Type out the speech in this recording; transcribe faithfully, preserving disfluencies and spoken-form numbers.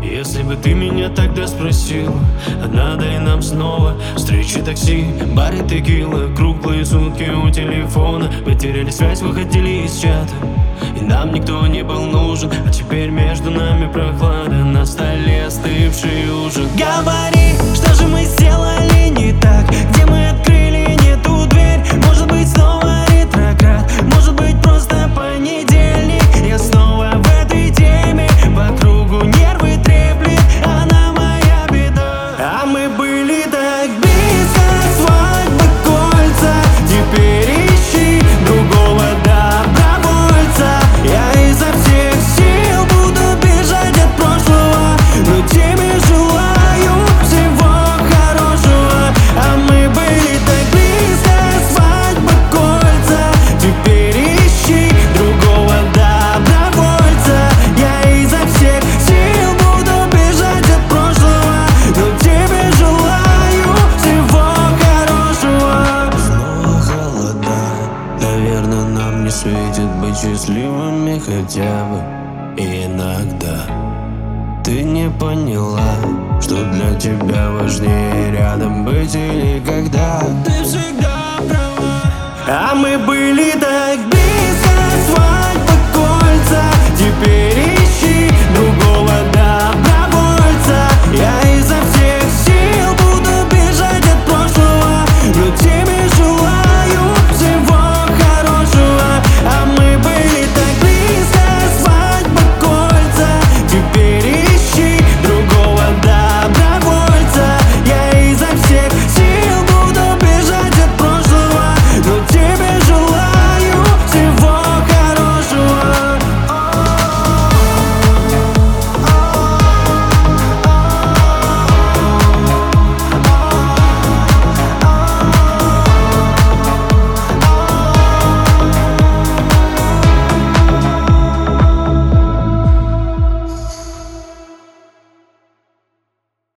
Если бы ты меня тогда спросил, а надо ли нам снова встречи, такси, бары, текила, круглые сутки у телефона. Потеряли связь, выходили из чата, и нам никто не был нужен. А теперь между нами прохлада, на столе остывший ужин. Говори, что же мы сделали не так, где мы открыли не ту дверь. Может быть, снова ретроград, может быть, просто понедельник. Я снова в этой теме, по кругу нервы треплет, она моя беда. А мы были так близко, свадьба, кольца. Теперь ищи другого добровольца. Я изо всех сил буду бежать от прошлого, но тебе желаю всего хорошего. А мы были так близко, свадьба, кольца. Теперь ищи другого добровольца. Я изо всех сил буду бежать от прошлого, но тебе желаю всего хорошего. Снова холода, наверное, нам не светит быть счастливыми хотя бы иногда. Ты не поняла, что для тебя важнее рядом быть или когда. Ты всегда права. А мы были так близко, свадьба, кольца. Теперь